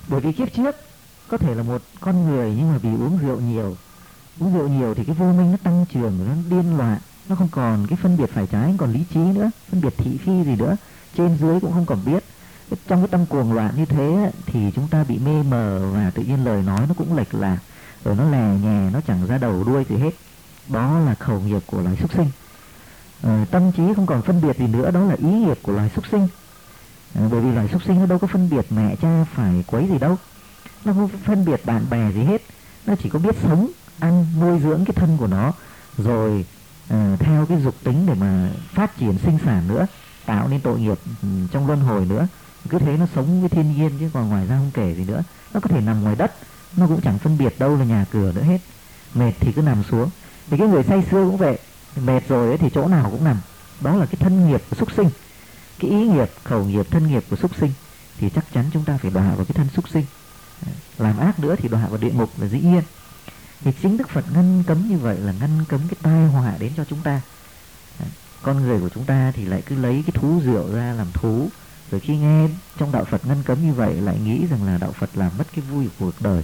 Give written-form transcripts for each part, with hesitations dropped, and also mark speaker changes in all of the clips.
Speaker 1: Bởi vì kiếp trước có thể là một con người nhưng mà vì uống rượu nhiều thì cái vô minh nó tăng trưởng, nó điên loạn, nó không còn cái phân biệt phải trái, không còn lý trí nữa, phân biệt thị phi gì nữa, trên dưới cũng không còn biết. Trong cái tâm cuồng loạn như thế thì chúng ta bị mê mờ và tự nhiên lời nói nó cũng lệch lạc, rồi nó lè nhè, nó chẳng ra đầu đuôi gì hết. Đó là khẩu nghiệp của loài súc sinh. Tâm trí không còn phân biệt gì nữa, đó là ý nghiệp của loài súc sinh. Bởi vì loài súc sinh nó đâu có phân biệt mẹ cha phải quấy gì đâu, nó không phân biệt bạn bè gì hết, nó chỉ có biết sống, ăn, nuôi dưỡng cái thân của nó, rồi theo cái dục tính để mà phát triển sinh sản nữa, tạo nên tội nghiệp trong luân hồi nữa. Cứ thế nó sống với thiên nhiên chứ còn ngoài ra không kể gì nữa. Nó có thể nằm ngoài đất, nó cũng chẳng phân biệt đâu là nhà cửa nữa hết. Mệt thì cứ nằm xuống. Thì cái người say sưa cũng vậy, mệt rồi ấy thì chỗ nào cũng nằm. Đó là cái thân nghiệp của súc sinh, cái ý nghiệp, khẩu nghiệp, thân nghiệp của súc sinh. Thì chắc chắn chúng ta phải đọa vào cái thân súc sinh. Làm ác nữa thì đọa vào địa ngục là dĩ nhiên. Thì chính Đức Phật ngăn cấm như vậy là ngăn cấm cái tai họa đến cho chúng ta. Con người của chúng ta thì lại cứ lấy cái thú rượu ra làm thú, rồi khi nghe trong đạo Phật ngăn cấm như vậy lại nghĩ rằng là đạo Phật làm mất cái vui của cuộc đời.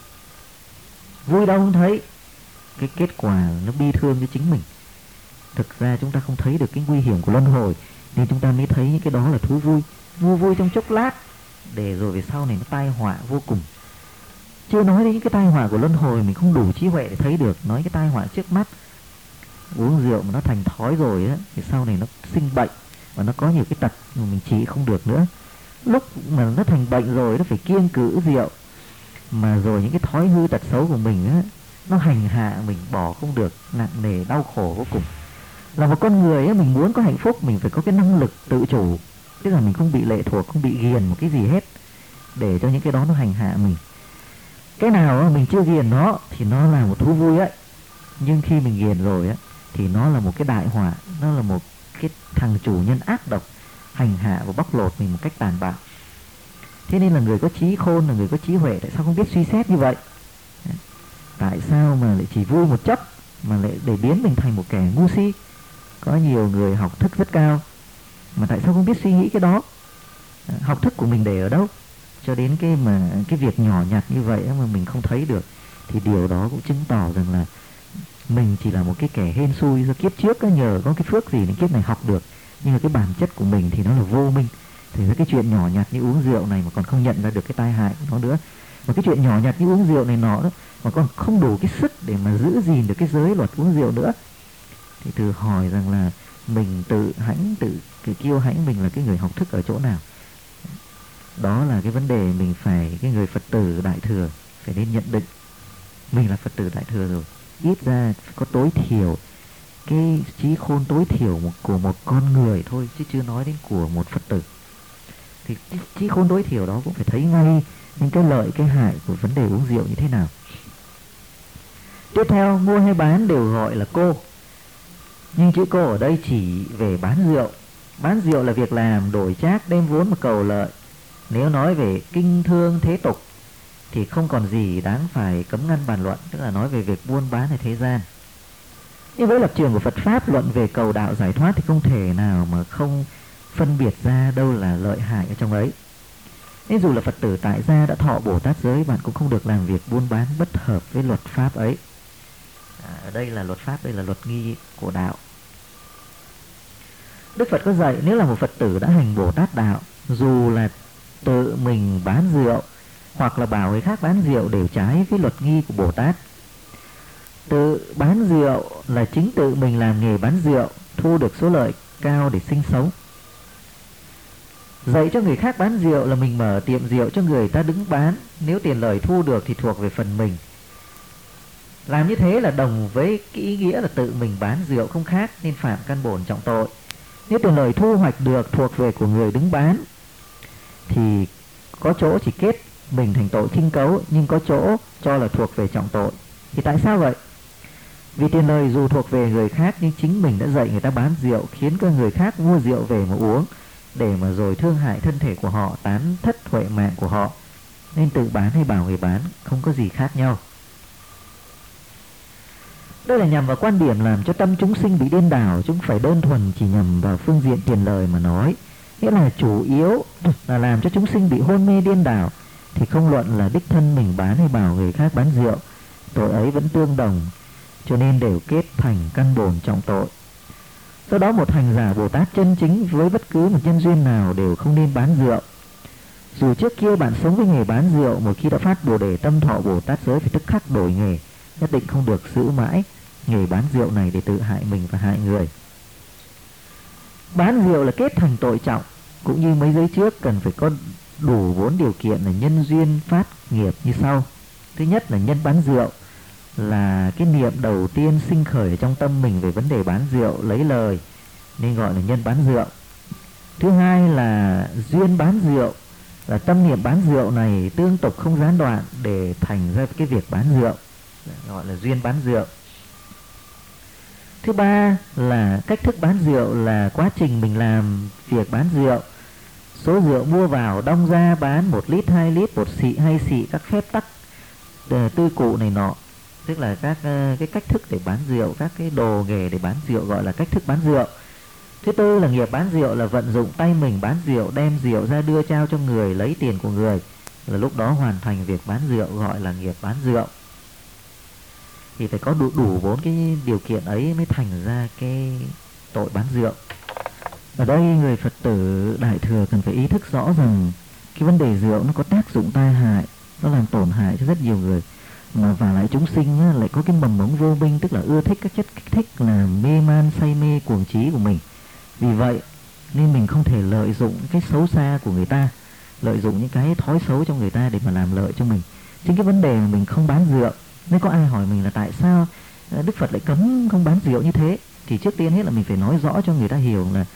Speaker 1: Vui đâu không thấy, cái kết quả nó bi thương cho chính mình. Thực ra chúng ta không thấy được cái nguy hiểm của luân hồi, nên chúng ta mới thấy những cái đó là thú vui. Vui trong chốc lát, để rồi về sau này nó tai họa vô cùng. Chưa nói đến những cái tai họa của luân hồi mình không đủ trí huệ để thấy được, nói cái tai họa trước mắt. Uống rượu mà nó thành thói rồi á, thì sau này nó sinh bệnh và nó có nhiều cái tật mà mình trị không được nữa. Lúc mà nó thành bệnh rồi nó phải kiêng cữ rượu, mà rồi những cái thói hư tật xấu của mình á, nó hành hạ mình bỏ không được, nặng nề đau khổ vô cùng. Là một con người á, mình muốn có hạnh phúc mình phải có cái năng lực tự chủ, tức là mình không bị lệ thuộc, không bị ghiền một cái gì hết, để cho những cái đó nó hành hạ mình. Cái nào mình chưa ghiền nó thì nó là một thú vui ấy, nhưng khi mình ghiền rồi á thì nó là một cái đại họa, nó là một cái thằng chủ nhân ác độc, hành hạ và bóc lột mình một cách tàn bạo. Thế nên là người có trí khôn, là người có trí huệ, tại sao không biết suy xét như vậy? Tại sao mà lại chỉ vui một chấp mà lại để biến mình thành một kẻ ngu si? Có nhiều người học thức rất cao mà tại sao không biết suy nghĩ cái đó? Học thức của mình để ở đâu? Cho đến cái việc nhỏ nhặt như vậy mà mình không thấy được, thì điều đó cũng chứng tỏ rằng là mình chỉ là một cái kẻ hên xui do kiếp trước nhờ có cái phước gì đến kiếp này học được, nhưng mà cái bản chất của mình thì nó là vô minh. Thì cái chuyện nhỏ nhặt như uống rượu này mà còn không nhận ra được cái tai hại của nó nữa, mà cái chuyện nhỏ nhặt như uống rượu này nọ đó mà còn không đủ cái sức để mà giữ gìn được cái giới luật uống rượu nữa, thì thử hỏi rằng là mình tự kiêu hãnh mình là cái người học thức ở chỗ nào? Đó là cái vấn đề mình phải, cái người Phật tử Đại Thừa phải nên nhận định mình là Phật tử Đại Thừa rồi, ít ra phải có tối thiểu cái trí khôn tối thiểu của một con người thôi, chứ chưa nói đến của một Phật tử. Thì trí khôn tối thiểu đó cũng phải thấy ngay những cái lợi cái hại của vấn đề uống rượu như thế nào. Tiếp theo, mua hay bán đều gọi là cô, nhưng chữ cô ở đây chỉ về bán rượu. Bán rượu là việc làm đổi trác đem vốn mà cầu lợi. Nếu nói về kinh thương thế tục thì không còn gì đáng phải cấm ngăn bàn luận, tức là nói về việc buôn bán ở thế gian. Nhưng với lập trường của Phật Pháp luận về cầu đạo giải thoát thì không thể nào mà không phân biệt ra đâu là lợi hại ở trong ấy. Nên dù là Phật tử tại gia đã thọ Bồ Tát giới, bạn cũng không được làm việc buôn bán bất hợp với luật Pháp ấy. Ở đây là luật Pháp, đây là luật nghi của đạo. Đức Phật có dạy nếu là một Phật tử đã hành Bồ Tát đạo, dù là tự mình bán rượu hoặc là bảo người khác bán rượu đều trái với luật nghi của Bồ Tát. Tự bán rượu là chính tự mình làm nghề bán rượu, thu được số lợi cao để sinh sống. Dạy cho người khác bán rượu là mình mở tiệm rượu cho người ta đứng bán, nếu tiền lời thu được thì thuộc về phần mình. Làm như thế là đồng với cái ý nghĩa là tự mình bán rượu không khác, nên phạm căn bổn trọng tội. Nếu tiền lời thu hoạch được thuộc về của người đứng bán thì có chỗ chỉ kết mình thành tội khinh cấu, nhưng có chỗ cho là thuộc về trọng tội. Thì tại sao vậy? Vì tiền lời dù thuộc về người khác, nhưng chính mình đã dạy người ta bán rượu, khiến cho người khác mua rượu về mà uống, để mà rồi thương hại thân thể của họ, tán thất huệ mạng của họ. Nên tự bán hay bảo người bán không có gì khác nhau. Đây là nhằm vào quan điểm làm cho tâm chúng sinh bị điên đảo, chúng phải đơn thuần chỉ nhằm vào phương diện tiền lời mà nói. Nghĩa là chủ yếu là làm cho chúng sinh bị hôn mê điên đảo, thì không luận là đích thân mình bán hay bảo người khác bán rượu, tội ấy vẫn tương đồng, cho nên đều kết thành căn bổn trọng tội. Do đó một hành giả Bồ Tát chân chính với bất cứ một nhân duyên nào đều không nên bán rượu. Dù trước kia bạn sống với nghề bán rượu, một khi đã phát Bồ Đề tâm thọ Bồ Tát giới phải tức khắc đổi nghề, nhất định không được giữ mãi nghề bán rượu này để tự hại mình và hại người. Bán rượu là kết thành tội trọng, cũng như mấy giới trước cần phải có đủ 4 điều kiện là nhân duyên phát nghiệp như sau. Thứ nhất là nhân bán rượu, là cái niệm đầu tiên sinh khởi ở trong tâm mình về vấn đề bán rượu lấy lời, nên gọi là nhân bán rượu. Thứ hai là duyên bán rượu, là tâm niệm bán rượu này tương tục không gián đoạn để thành ra cái việc bán rượu, gọi là duyên bán rượu. Thứ ba là cách thức bán rượu, là quá trình mình làm việc bán rượu. Số rượu mua vào đong ra bán 1 lít, 2 lít, bột xị hay xị, các phép tắc tư cụ này nọ, tức là các cái cách thức để bán rượu, các cái đồ nghề để bán rượu gọi là cách thức bán rượu. Thứ tư là nghiệp bán rượu, là vận dụng tay mình bán rượu, đem rượu ra đưa trao cho người, lấy tiền của người, là lúc đó hoàn thành việc bán rượu, gọi là nghiệp bán rượu. Thì phải có đủ 4 cái điều kiện ấy mới thành ra cái tội bán rượu. Ở đây người Phật tử Đại Thừa cần phải ý thức rõ rằng cái vấn đề rượu nó có tác dụng tai hại, nó làm tổn hại cho rất nhiều người, mà và lại chúng sinh lại có cái mầm mống vô minh, tức là ưa thích các chất kích thích, là mê man say mê cuồng trí của mình. Vì vậy nên mình không thể lợi dụng cái xấu xa của người ta, lợi dụng những cái thói xấu trong người ta để mà làm lợi cho mình. Chính cái vấn đề mà mình không bán rượu, nếu có ai hỏi mình là tại sao Đức Phật lại cấm không bán rượu như thế, thì trước tiên hết là mình phải nói rõ cho người ta hiểu là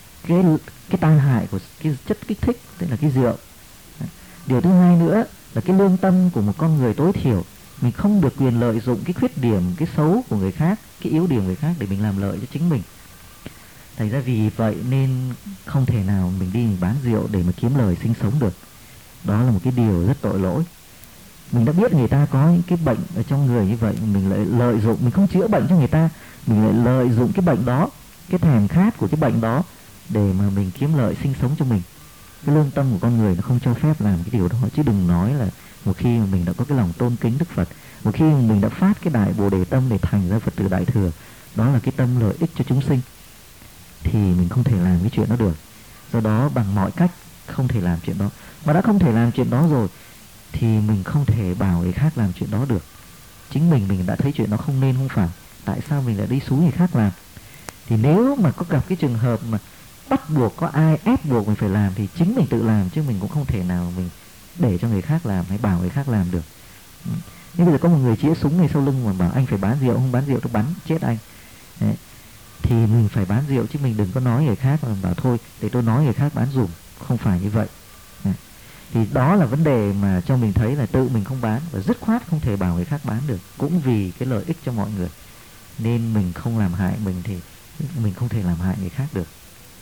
Speaker 1: cái tai hại của cái chất kích thích, tức là cái rượu. Điều thứ hai nữa là cái lương tâm của một con người tối thiểu, mình không được quyền lợi dụng cái khuyết điểm, cái xấu của người khác, cái yếu điểm người khác để mình làm lợi cho chính mình. Thành ra vì vậy nên không thể nào mình đi mình bán rượu để mà kiếm lời sinh sống được. Đó là một cái điều rất tội lỗi. Mình đã biết người ta có những cái bệnh ở trong người như vậy, mình lại lợi dụng, mình không chữa bệnh cho người ta, mình lại lợi dụng cái bệnh đó, cái thèm khát của cái bệnh đó để mà mình kiếm lợi sinh sống cho mình. Cái lương tâm của con người nó không cho phép làm cái điều đó, chứ đừng nói là một khi mà mình đã có cái lòng tôn kính Đức Phật, một khi mà mình đã phát cái đại Bồ Đề tâm để thành ra Phật tử Đại Thừa, đó là cái tâm lợi ích cho chúng sinh, thì mình không thể làm cái chuyện đó được. Do đó bằng mọi cách không thể làm chuyện đó. Mà đã không thể làm chuyện đó rồi thì mình không thể bảo người khác làm chuyện đó được. Chính mình đã thấy chuyện đó không nên không phải, tại sao mình lại đi xúi người khác làm? Thì nếu mà có gặp cái trường hợp mà bắt buộc, có ai ép buộc mình phải làm thì chính mình tự làm, chứ mình cũng không thể nào mình để cho người khác làm hay bảo người khác làm được. Nhưng bây giờ có một người chĩa súng ngay sau lưng mà bảo anh phải bán rượu, không bán rượu tôi bắn chết anh. Đấy. Thì mình phải bán rượu, chứ mình đừng có nói người khác mà bảo thôi để tôi nói người khác bán dùm. Không phải như vậy. Đấy. Thì đó là vấn đề mà cho mình thấy là tự mình không bán, và dứt khoát không thể bảo người khác bán được, cũng vì cái lợi ích cho mọi người. Nên mình không làm hại mình thì mình không thể làm hại người khác được.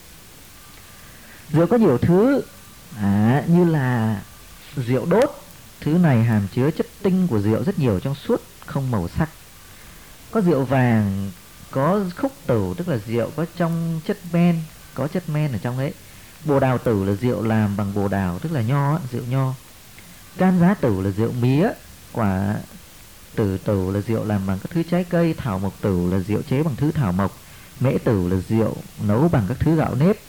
Speaker 1: Rượu có nhiều thứ như là rượu đốt. Thứ này hàm chứa chất tinh của rượu rất nhiều, trong suốt không màu sắc. Có rượu vàng, có khúc tửu, tức là rượu có trong chất men, có chất men ở trong ấy. Bồ đào tử là rượu làm bằng bồ đào, tức là nho, rượu nho. Cam giá tử là rượu mía. Quả tử là rượu làm bằng các thứ trái cây. Thảo mộc tử là rượu chế bằng thứ thảo mộc. Mễ tử là rượu nấu bằng các thứ gạo nếp.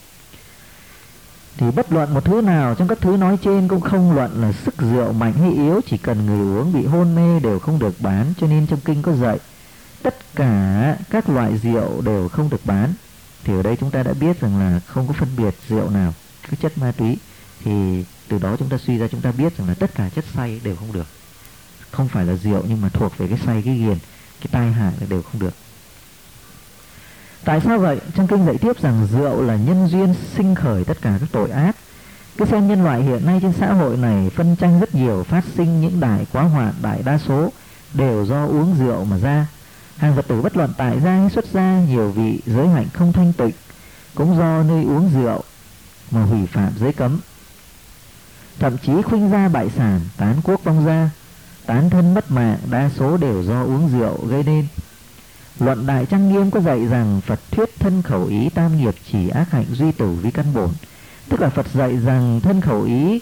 Speaker 1: Thì bất luận một thứ nào trong các thứ nói trên cũng không luận là sức rượu mạnh hay yếu, chỉ cần người uống bị hôn mê đều không được bán. Cho nên trong kinh có dạy tất cả các loại rượu đều không được bán. Thì ở đây chúng ta đã biết rằng là không có phân biệt rượu nào, cái chất ma túy. Thì từ đó chúng ta suy ra, chúng ta biết rằng là tất cả chất say đều không được. Không phải là rượu nhưng mà thuộc về cái say, cái ghiền, cái tai hại là đều không được. Tại sao vậy? Trong kinh dạy tiếp rằng rượu là nhân duyên sinh khởi tất cả các tội ác. Cứ xem nhân loại hiện nay trên xã hội này phân tranh rất nhiều, phát sinh những đại quá hoạn, đại đa số đều do uống rượu mà ra. Hàng Phật tử bất luận tại gia hay xuất gia, nhiều vị giới hạnh không thanh tịnh cũng do nơi uống rượu mà hủy phạm giới cấm. Thậm chí khuynh gia bại sản, tán quốc vong gia, tán thân mất mạng, đa số đều do uống rượu gây nên. Luận Đại Trang Nghiêm có dạy rằng Phật thuyết thân khẩu ý tam nghiệp chỉ ác hạnh duy tử vi căn bổn. Tức là Phật dạy rằng thân khẩu ý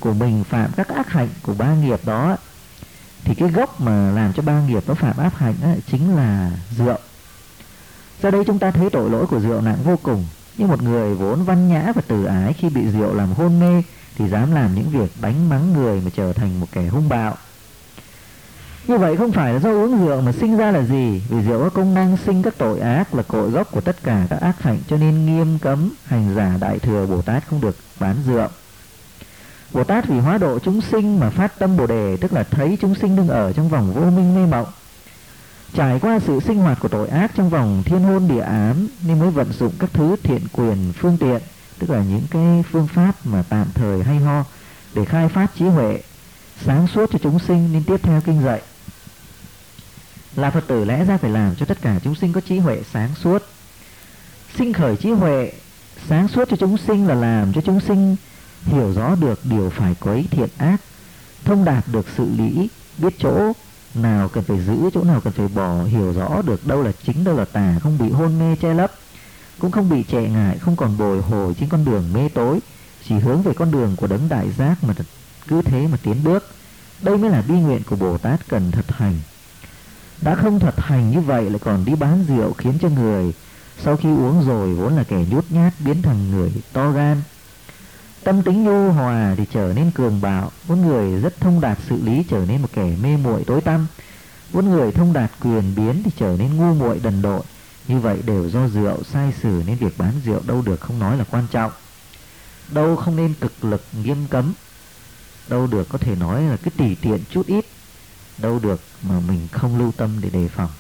Speaker 1: của mình phạm các ác hạnh của ba nghiệp đó, thì cái gốc mà làm cho ba nghiệp nó phạm ác hạnh á, chính là rượu. Ra đây chúng ta thấy tội lỗi của rượu nặng vô cùng. Như một người vốn văn nhã và từ ái, khi bị rượu làm hôn mê thì dám làm những việc đánh mắng người mà trở thành một kẻ hung bạo. Như vậy không phải là do uống rượu mà sinh ra là gì, vì rượu có công năng sinh các tội ác, là cội gốc của tất cả các ác hạnh, cho nên nghiêm cấm hành giả Đại Thừa Bồ Tát không được bán rượu. Bồ Tát vì hóa độ chúng sinh mà phát tâm Bồ Đề, tức là thấy chúng sinh đương ở trong vòng vô minh mê mộng, trải qua sự sinh hoạt của tội ác trong vòng thiên hôn địa ám, nên mới vận dụng các thứ thiện quyền phương tiện, tức là những cái phương pháp mà tạm thời hay ho, để khai phát trí huệ sáng suốt cho chúng sinh. Nên tiếp theo kinh dạy là Phật tử lẽ ra phải làm cho tất cả chúng sinh có trí huệ sáng suốt. Sinh khởi trí huệ sáng suốt cho chúng sinh là làm cho chúng sinh hiểu rõ được điều phải quấy thiện ác, thông đạt được sự lý, biết chỗ nào cần phải giữ, chỗ nào cần phải bỏ, hiểu rõ được đâu là chính, đâu là tà, không bị hôn mê che lấp, cũng không bị trệ ngại, không còn bồi hồi trên con đường mê tối, chỉ hướng về con đường của đấng đại giác mà cứ thế mà tiến bước. Đây mới là bi nguyện của Bồ Tát cần thật hành. Đã không thật hành như vậy lại còn đi bán rượu, khiến cho người sau khi uống rồi vốn là kẻ nhút nhát biến thành người to gan. Tâm tính nhu hòa thì trở nên cường bạo, vốn người rất thông đạt sự lý trở nên một kẻ mê muội tối tăm, vốn người thông đạt quyền biến thì trở nên ngu muội đần độn. Như vậy đều do rượu sai sử, nên việc bán rượu đâu được không nói là quan trọng, đâu không nên cực lực nghiêm cấm, đâu được có thể nói là cứ tùy tiện chút ít, đâu được mà mình không lưu tâm để đề phòng.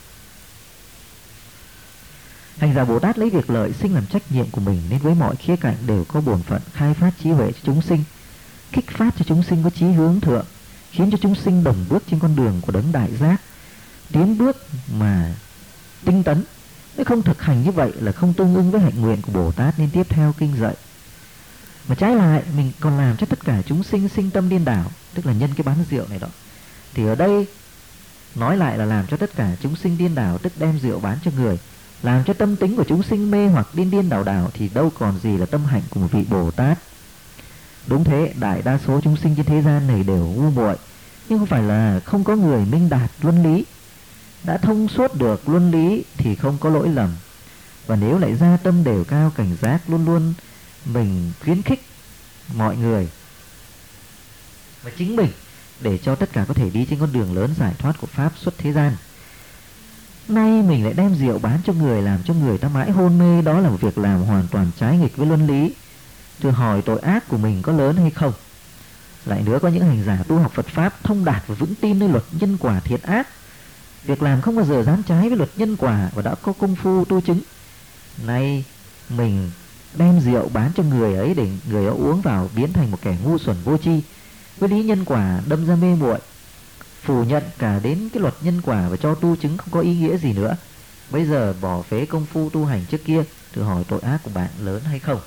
Speaker 1: Hành giả Bồ Tát lấy việc lợi sinh làm trách nhiệm của mình, nên với mọi khía cạnh đều có bổn phận khai phát trí huệ cho chúng sinh, kích phát cho chúng sinh có chí hướng thượng, khiến cho chúng sinh đồng bước trên con đường của đấng đại giác, tiến bước mà tinh tấn. Nếu không thực hành như vậy là không tương ưng với hạnh nguyện của Bồ Tát, nên tiếp theo kinh dạy mà trái lại mình còn làm cho tất cả chúng sinh sinh tâm điên đảo, tức là nhân cái bán rượu này đó. Thì ở đây nói lại là làm cho tất cả chúng sinh điên đảo, tức đem rượu bán cho người, làm cho tâm tính của chúng sinh mê hoặc điên điên đảo đảo, thì đâu còn gì là tâm hạnh của một vị Bồ Tát. Đúng thế, đại đa số chúng sinh trên thế gian này đều ngu muội, nhưng không phải là không có người minh đạt luân lý. Đã thông suốt được luân lý thì không có lỗi lầm. Và nếu lại gia tâm đều cao cảnh giác, luôn luôn mình khuyến khích mọi người và chính mình để cho tất cả có thể đi trên con đường lớn giải thoát của Pháp xuất thế gian. Nay mình lại đem rượu bán cho người, làm cho người ta mãi hôn mê, đó là một việc làm hoàn toàn trái nghịch với luân lý. Thử hỏi tội ác của mình có lớn hay không? Lại nữa, có những hành giả tu học Phật Pháp thông đạt và vững tin nơi luật nhân quả thiện ác, việc làm không bao giờ dám trái với luật nhân quả và đã có công phu tu chứng. Nay mình đem rượu bán cho người ấy để người đó uống vào biến thành một kẻ ngu xuẩn vô tri, với lý nhân quả đâm ra mê muội, phủ nhận cả đến cái luật nhân quả và cho tu chứng không có ý nghĩa gì nữa. Bây giờ bỏ phế công phu tu hành trước kia, thử hỏi tội ác của bạn lớn hay không?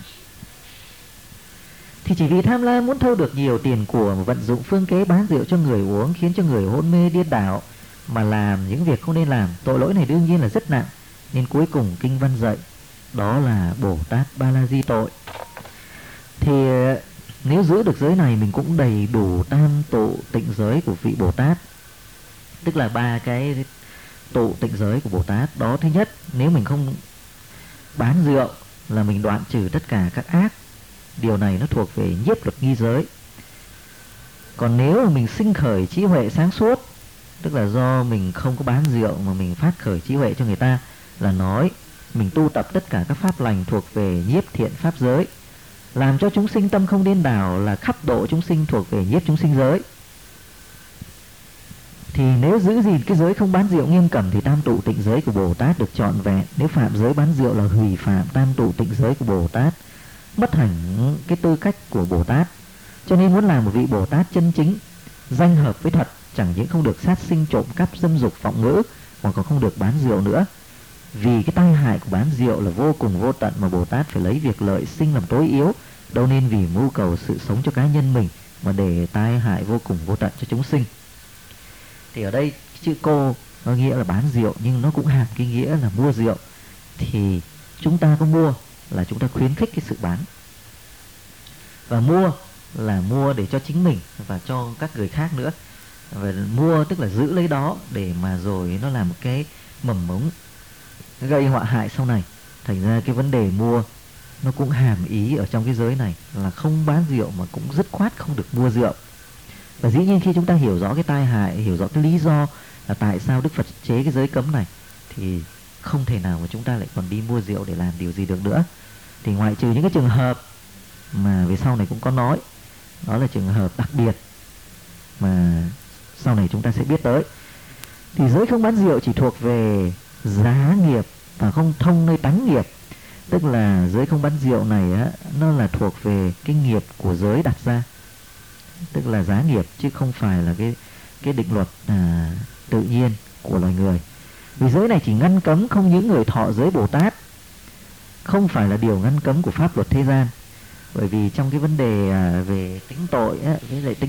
Speaker 1: Thì chỉ vì tham lam muốn thâu được nhiều tiền của mà vận dụng phương kế bán rượu cho người uống, khiến cho người hôn mê điên đảo mà làm những việc không nên làm. Tội lỗi này đương nhiên là rất nặng, nên cuối cùng kinh văn dạy đó là Bồ Tát Ba La Di tội. Thì nếu giữ được giới này mình cũng đầy đủ tam tụ tịnh giới của vị Bồ Tát, tức là ba cái tụ tịnh giới của Bồ Tát đó. Thứ nhất, nếu mình không bán rượu là mình đoạn trừ tất cả các ác, điều này nó thuộc về nhiếp luật nghi giới. Còn nếu mà mình sinh khởi trí huệ sáng suốt, tức là do mình không có bán rượu mà mình phát khởi trí huệ cho người ta, là nói mình tu tập tất cả các pháp lành thuộc về nhiếp thiện pháp giới, làm cho chúng sinh tâm không điên đảo, là khắp độ chúng sinh thuộc về nhiếp chúng sinh giới. Thì nếu giữ gìn cái giới không bán rượu nghiêm cẩn thì tam tụ tịnh giới của Bồ Tát được trọn vẹn. Nếu phạm giới bán rượu là hủy phạm tam tụ tịnh giới của Bồ Tát, mất hẳn cái tư cách của Bồ Tát. Cho nên muốn làm một vị Bồ Tát chân chính, danh hợp với thật, chẳng những không được sát sinh trộm cắp dâm dục vọng ngữ, mà còn không được bán rượu nữa. Vì cái tai hại của bán rượu là vô cùng vô tận, mà Bồ Tát phải lấy việc lợi sinh làm tối yếu, đâu nên vì mưu cầu sự sống cho cá nhân mình mà để tai hại vô cùng vô tận cho chúng sinh. Thì ở đây chữ cô nó nghĩa là bán rượu, nhưng nó cũng hàm cái nghĩa là mua rượu. Thì chúng ta có mua là chúng ta khuyến khích cái sự bán, và mua là mua để cho chính mình và cho các người khác nữa. Và mua tức là giữ lấy đó để mà rồi nó là một cái mầm mống gây họa hại sau này. Thành ra cái vấn đề mua nó cũng hàm ý ở trong cái giới này là không bán rượu mà cũng dứt khoát không được mua rượu. Và dĩ nhiên khi chúng ta hiểu rõ cái tai hại, hiểu rõ cái lý do là tại sao Đức Phật chế cái giới cấm này, thì không thể nào mà chúng ta lại còn đi mua rượu để làm điều gì được nữa. Thì ngoại trừ những cái trường hợp mà về sau này cũng có nói, đó là trường hợp đặc biệt mà sau này chúng ta sẽ biết tới, thì giới không bán rượu chỉ thuộc về giá nghiệp và không thông nơi tánh nghiệp. Tức là giới không bán rượu này á, nó là thuộc về cái nghiệp của giới đặt ra, tức là giá nghiệp, chứ không phải là cái định luật tự nhiên của loài người. Vì giới này chỉ ngăn cấm không những người thọ giới Bồ Tát, không phải là điều ngăn cấm của pháp luật thế gian. Bởi vì trong cái vấn đề về tính tội á, với lại tính